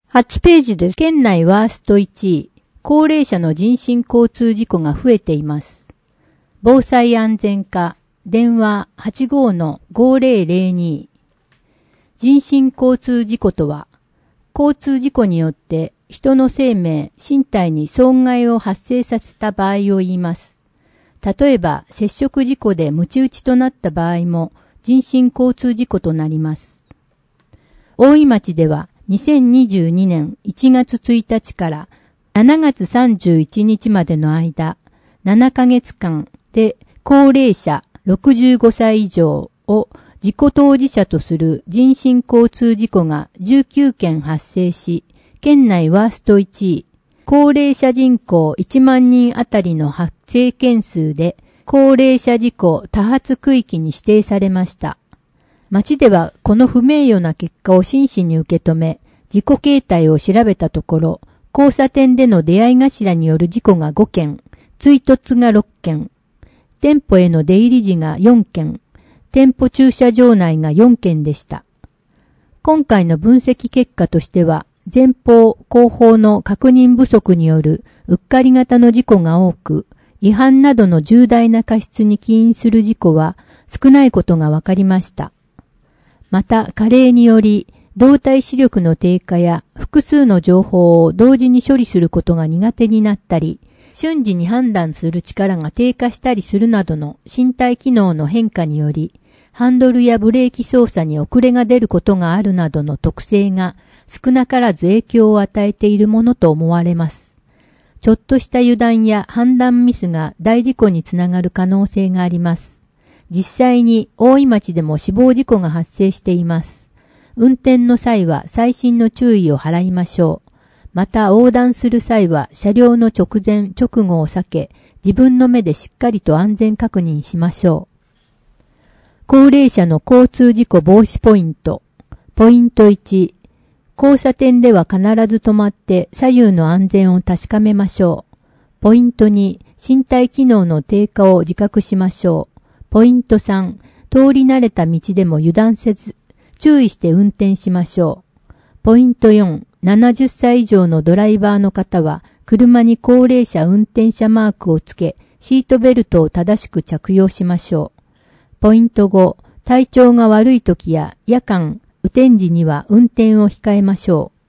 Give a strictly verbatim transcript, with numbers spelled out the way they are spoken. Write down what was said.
はちページです。県内ワーストいちい、高齢者の人身交通事故が増えています。防災安全課、電話 はちごーのごーぜろぜろに。人身交通事故とは、交通事故によって人の生命、身体に損害を発生させた場合を言います。例えば、接触事故で鞭打ちとなった場合も人身交通事故となります。大井町ではにせんにじゅうにねんいちがつついたちからしちがつさんじゅういちにちまでの間、ななかげつかんで高齢者ろくじゅうごさい以上を事故当事者とする人身交通事故がじゅうきゅうけん発生し、県内ワーストいちい、高齢者人口いちまんにんあたりの発生件数で高齢者事故多発区域に指定されました。町ではこの不名誉な結果を真摯に受け止め、事故形態を調べたところ、交差点での出会い頭による事故がごけん、追突がろっけん、店舗への出入り時がよんけん、店舗駐車場内がよんけんでした。今回の分析結果としては、前方後方の確認不足によるうっかり型の事故が多く、違反などの重大な過失に起因する事故は少ないことが分かりました。また、加齢により、動体視力の低下や複数の情報を同時に処理することが苦手になったり、瞬時に判断する力が低下したりするなどの身体機能の変化により、ハンドルやブレーキ操作に遅れが出ることがあるなどの特性が少なからず影響を与えているものと思われます。ちょっとした油断や判断ミスが大事故につながる可能性があります。実際に大井町でも死亡事故が発生しています。運転の際は細心の注意を払いましょう。また横断する際は車両の直前直後を避け、自分の目でしっかりと安全確認しましょう。高齢者の交通事故防止ポイント。ポイントいち、交差点では必ず止まって左右の安全を確かめましょう。ポイントに、身体機能の低下を自覚しましょう。ポイントさん、通り慣れた道でも油断せず、注意して運転しましょう。ポイントよん、ななじゅっさい以上のドライバーの方は、車に高齢者運転者マークをつけ、シートベルトを正しく着用しましょう。ポイントご、体調が悪い時や夜間、雨天時には運転を控えましょう。